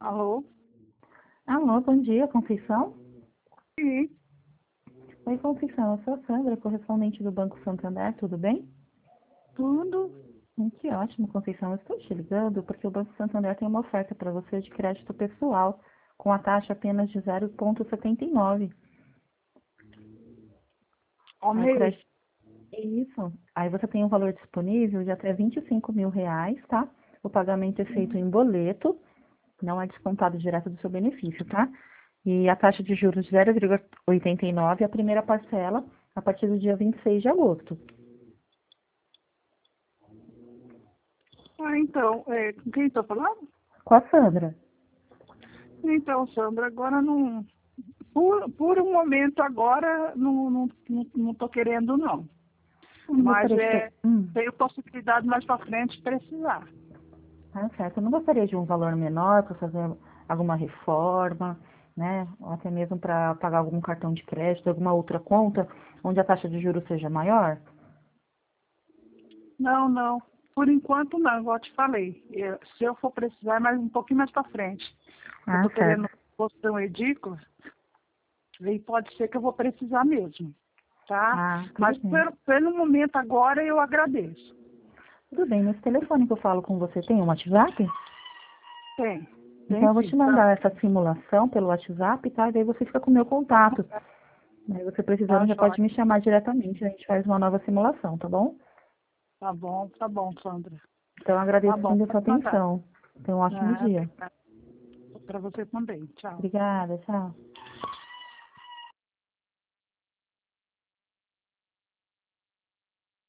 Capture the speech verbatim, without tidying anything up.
Alô? Alô, bom dia, Conceição? Sim, Oi, Conceição, eu sou a Sandra, correspondente do Banco Santander, tudo bem? tudo. Hum, Que ótimo, Conceição. Eu estou te ligando porque o Banco Santander tem uma oferta para você de crédito pessoal, com a taxa apenas de zero vírgula setenta e nove. Ao Aí o mês. crédito é isso. Aí você tem um valor disponível de até vinte e cinco mil reais, tá? O pagamento é feito em boleto, não é descontado direto do seu benefício, tá? E a taxa de juros de zero vírgula oitenta e nove, a primeira parcela, a partir do dia vinte e seis de agosto. Ah, então, é, com quem estou falando? Com a Sandra. Então, Sandra, agora não. Por, por um momento agora não não não, não tô querendo não. Eu não Mas gostaria de ter... é, Hum, tenho possibilidade mais para frente de precisar. tá certo. Eu não gostaria de um valor menor para fazer alguma reforma, né? Ou até mesmo para pagar algum cartão de crédito, alguma outra conta, onde a taxa de juros seja maior. Não, não. Por enquanto não, igual eu te falei. É, se eu for precisar, é mais um pouquinho mais para frente. Eu Ah, estou certo. querendo construir um edícula, e pode ser que eu vou precisar mesmo, tá? Ah, tudo Mas bem. pelo, pelo momento agora eu agradeço. Tudo bem. Nesse telefone que eu falo com você tem um WhatsApp? Tem, Então tem eu vou sim. te Tá, mandar essa simulação pelo WhatsApp, tá? E daí você fica com o meu contato. Aí você tá precisando já pode jóia. me chamar diretamente. A gente faz uma nova simulação, tá bom? Tá bom, tá bom, Sandra. Então eu Tá agradeço bom, sim a sua pode mandar. atenção. Tenha um ótimo Ah, dia. para você também. Tchau. Obrigada, tchau.